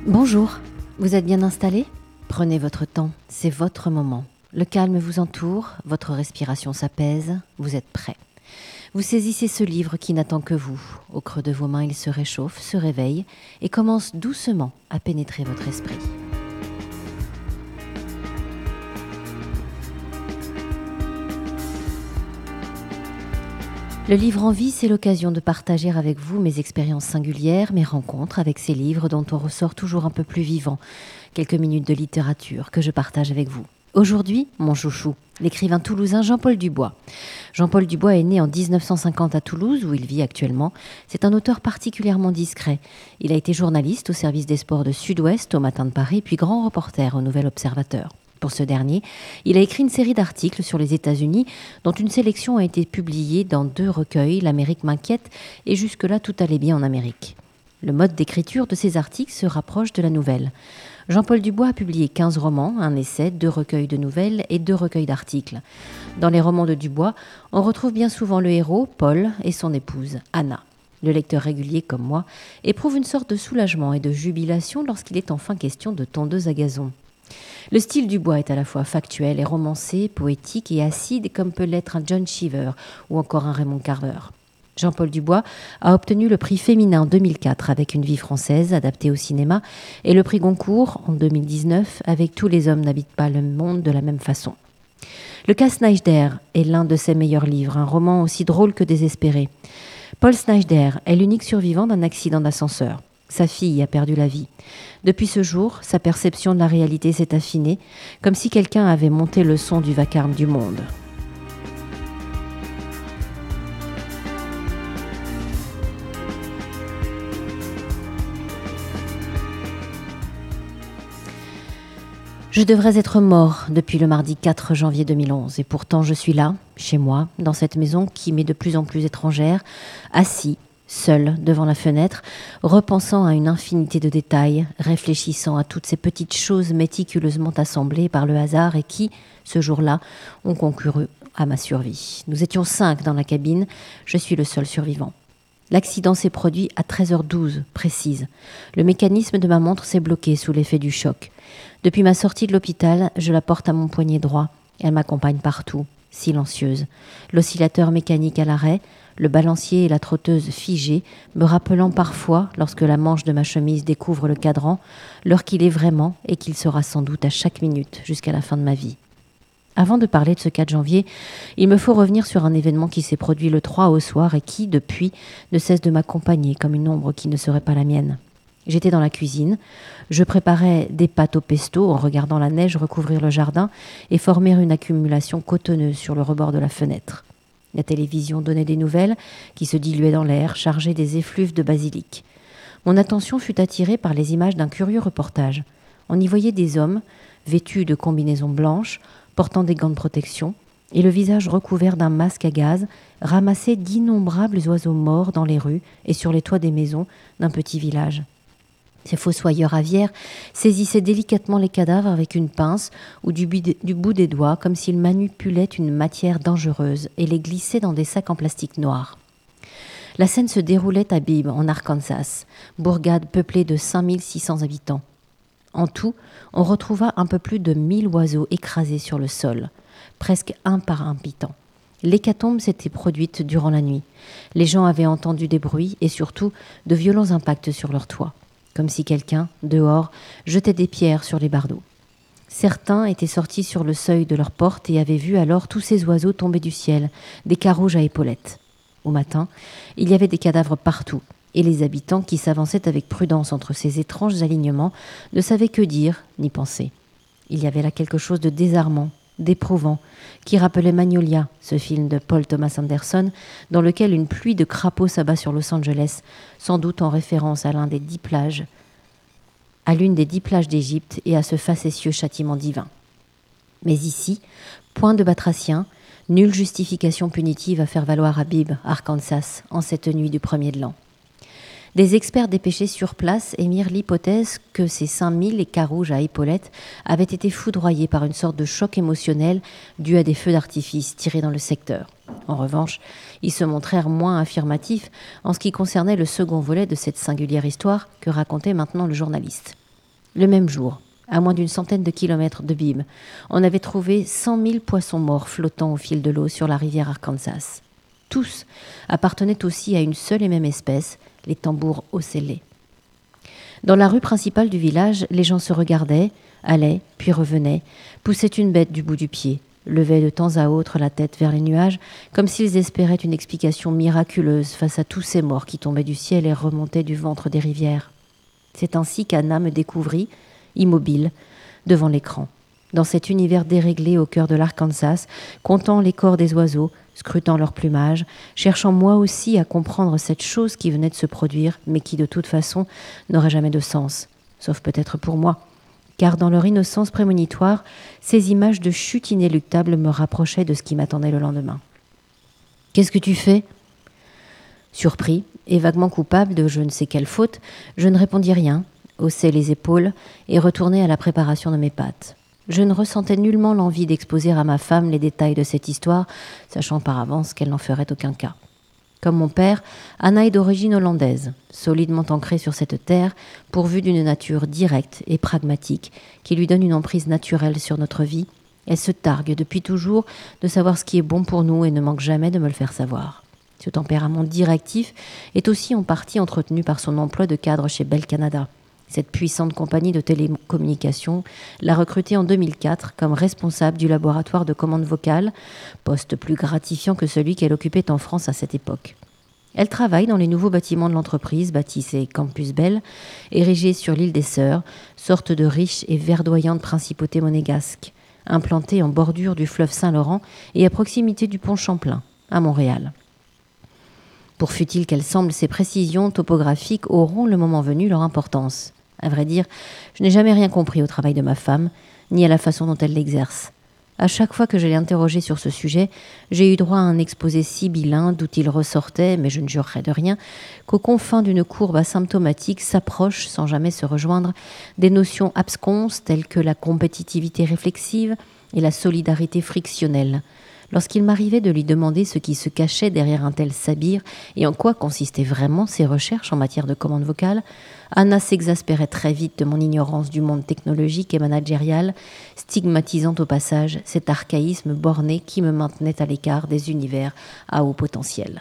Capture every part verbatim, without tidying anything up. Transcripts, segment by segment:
Bonjour, vous êtes bien installé ? Prenez votre temps, c'est votre moment. Le calme vous entoure, votre respiration s'apaise, vous êtes prêt. Vous saisissez ce livre qui n'attend que vous. Au creux de vos mains, il se réchauffe, se réveille et commence doucement à pénétrer votre esprit. Le livre en vie, c'est l'occasion de partager avec vous mes expériences singulières, mes rencontres avec ces livres dont on ressort toujours un peu plus vivant. Quelques minutes de littérature que je partage avec vous. Aujourd'hui, mon chouchou, l'écrivain toulousain Jean-Paul Dubois. Jean-Paul Dubois est né en dix-neuf cent cinquante à Toulouse, où il vit actuellement. C'est un auteur particulièrement discret. Il a été journaliste au service des sports de Sud-Ouest, au Matin de Paris, puis grand reporter au Nouvel Observateur. Pour ce dernier, il a écrit une série d'articles sur les États-Unis, dont une sélection a été publiée dans deux recueils, L'Amérique m'inquiète et Jusque-là tout allait bien en Amérique. Le mode d'écriture de ces articles se rapproche de la nouvelle. Jean-Paul Dubois a publié quinze romans, un essai, deux recueils de nouvelles et deux recueils d'articles. Dans les romans de Dubois, on retrouve bien souvent le héros, Paul, et son épouse, Anna. Le lecteur régulier, comme moi, éprouve une sorte de soulagement et de jubilation lorsqu'il est enfin question de tondeuse à gazon. Le style du Bois est à la fois factuel et romancé, poétique et acide comme peut l'être un John Cheever ou encore un Raymond Carver. Jean-Paul Dubois a obtenu le prix féminin en deux mille quatre avec Une vie française adaptée au cinéma et le prix Goncourt en deux mille dix-neuf avec Tous les hommes n'habitent pas le monde de la même façon. Le cas Snyder est l'un de ses meilleurs livres, un roman aussi drôle que désespéré. Paul Snyder est l'unique survivant d'un accident d'ascenseur. Sa fille a perdu la vie. Depuis ce jour, sa perception de la réalité s'est affinée, comme si quelqu'un avait monté le son du vacarme du monde. Je devrais être mort depuis le mardi quatre janvier deux mille onze, et pourtant je suis là, chez moi, dans cette maison qui m'est de plus en plus étrangère, assis, seul devant la fenêtre, repensant à une infinité de détails, réfléchissant à toutes ces petites choses méticuleusement assemblées par le hasard et qui, ce jour-là, ont concouru à ma survie. Nous étions cinq dans la cabine, je suis le seul survivant. L'accident s'est produit à treize heures douze, précise. Le mécanisme de ma montre s'est bloqué sous l'effet du choc. Depuis ma sortie de l'hôpital, je la porte à mon poignet droit. Elle m'accompagne partout, silencieuse. L'oscillateur mécanique à l'arrêt, le balancier et la trotteuse figés, me rappelant parfois, lorsque la manche de ma chemise découvre le cadran, l'heure qu'il est vraiment et qu'il sera sans doute à chaque minute jusqu'à la fin de ma vie. Avant de parler de ce quatre janvier, il me faut revenir sur un événement qui s'est produit le trois au soir et qui, depuis, ne cesse de m'accompagner comme une ombre qui ne serait pas la mienne. J'étais dans la cuisine, je préparais des pâtes au pesto en regardant la neige recouvrir le jardin et former une accumulation cotonneuse sur le rebord de la fenêtre. La télévision donnait des nouvelles qui se diluaient dans l'air, chargées des effluves de basilic. Mon attention fut attirée par les images d'un curieux reportage. On y voyait des hommes, vêtus de combinaisons blanches, portant des gants de protection, et le visage recouvert d'un masque à gaz, ramasser d'innombrables oiseaux morts dans les rues et sur les toits des maisons d'un petit village. Ces fossoyeurs aviaires saisissaient délicatement les cadavres avec une pince ou du, bide, du bout des doigts, comme s'ils manipulaient une matière dangereuse et les glissaient dans des sacs en plastique noir. La scène se déroulait à Bibb, en Arkansas, bourgade peuplée de cinq mille six cents habitants. En tout, on retrouva un peu plus de mille oiseaux écrasés sur le sol, presque un par habitant. L'hécatombe s'était produite durant la nuit. Les gens avaient entendu des bruits et surtout de violents impacts sur leurs toits, comme si quelqu'un, dehors, jetait des pierres sur les bardeaux. Certains étaient sortis sur le seuil de leur porte et avaient vu alors tous ces oiseaux tomber du ciel, des carouges à épaulettes. Au matin, il y avait des cadavres partout, et les habitants qui s'avançaient avec prudence entre ces étranges alignements ne savaient que dire ni penser. Il y avait là quelque chose de désarmant, d'éprouvant, qui rappelait Magnolia, ce film de Paul Thomas Anderson, dans lequel une pluie de crapauds s'abat sur Los Angeles, sans doute en référence à l'un des dix plages, à l'une des dix plages d'Égypte et à ce facétieux châtiment divin. Mais ici, point de batracien, nulle justification punitive à faire valoir à Bibb, Arkansas, en cette nuit du premier de l'an. Des experts dépêchés sur place émirent l'hypothèse que ces cinq mille carouges à épaulettes avaient été foudroyés par une sorte de choc émotionnel dû à des feux d'artifice tirés dans le secteur. En revanche, ils se montrèrent moins affirmatifs en ce qui concernait le second volet de cette singulière histoire que racontait maintenant le journaliste. Le même jour, à moins d'une centaine de kilomètres de Bibb, on avait trouvé cent mille poissons morts flottant au fil de l'eau sur la rivière Arkansas. Tous appartenaient aussi à une seule et même espèce, les tambours ocellés. Dans la rue principale du village, les gens se regardaient, allaient, puis revenaient, poussaient une bête du bout du pied, levaient de temps à autre la tête vers les nuages, comme s'ils espéraient une explication miraculeuse face à tous ces morts qui tombaient du ciel et remontaient du ventre des rivières. C'est ainsi qu'Anna me découvrit, immobile, devant l'écran, dans cet univers déréglé au cœur de l'Arkansas, comptant les corps des oiseaux, scrutant leur plumage, cherchant moi aussi à comprendre cette chose qui venait de se produire, mais qui de toute façon n'aurait jamais de sens, sauf peut-être pour moi, car dans leur innocence prémonitoire, ces images de chute inéluctables me rapprochaient de ce qui m'attendait le lendemain. « Qu'est-ce que tu fais ?» Surpris et vaguement coupable de je ne sais quelle faute, je ne répondis rien, haussai les épaules et retournai à la préparation de mes pâtes. Je ne ressentais nullement l'envie d'exposer à ma femme les détails de cette histoire, sachant par avance qu'elle n'en ferait aucun cas. Comme mon père, Anna est d'origine hollandaise, solidement ancrée sur cette terre, pourvue d'une nature directe et pragmatique qui lui donne une emprise naturelle sur notre vie. Elle se targue depuis toujours de savoir ce qui est bon pour nous et ne manque jamais de me le faire savoir. Ce tempérament directif est aussi en partie entretenu par son emploi de cadre chez Bell Canada. Cette puissante compagnie de télécommunications l'a recrutée en deux mille quatre comme responsable du laboratoire de commande vocale, poste plus gratifiant que celui qu'elle occupait en France à cette époque. Elle travaille dans les nouveaux bâtiments de l'entreprise, baptisés Campus Bell, érigés sur l'île des Sœurs, sorte de riche et verdoyante principauté monégasque, implantée en bordure du fleuve Saint-Laurent et à proximité du pont Champlain, à Montréal. Pour fut-il qu'elles semblent, ces précisions topographiques auront le moment venu leur importance. À vrai dire, je n'ai jamais rien compris au travail de ma femme, ni à la façon dont elle l'exerce. À chaque fois que je l'ai interrogée sur ce sujet, j'ai eu droit à un exposé sibyllin d'où il ressortait, mais je ne jurerai de rien, qu'aux confins d'une courbe asymptomatique s'approchent, sans jamais se rejoindre, des notions absconses telles que la compétitivité réflexive et la solidarité frictionnelle. Lorsqu'il m'arrivait de lui demander ce qui se cachait derrière un tel sabir et en quoi consistaient vraiment ses recherches en matière de commande vocale, Anna s'exaspérait très vite de mon ignorance du monde technologique et managérial, stigmatisant au passage cet archaïsme borné qui me maintenait à l'écart des univers à haut potentiel.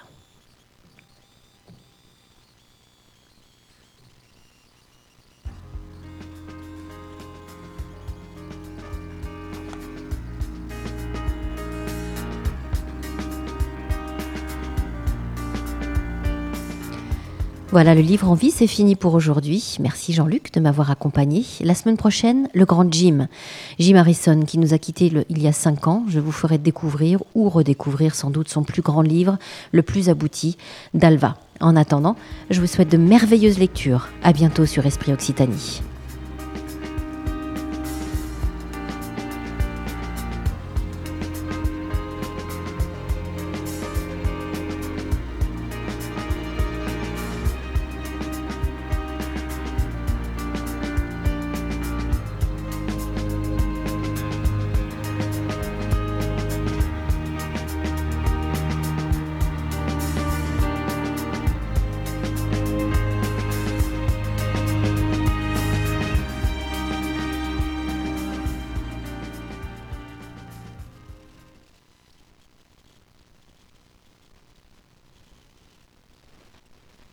Voilà, le livre en vie, c'est fini pour aujourd'hui. Merci Jean-Luc de m'avoir accompagné. La semaine prochaine, le grand Jim. Jim Harrison, qui nous a quittés le, il y a cinq ans. Je vous ferai découvrir ou redécouvrir sans doute son plus grand livre, le plus abouti, Dalva. En attendant, je vous souhaite de merveilleuses lectures. À bientôt sur Esprit Occitanie.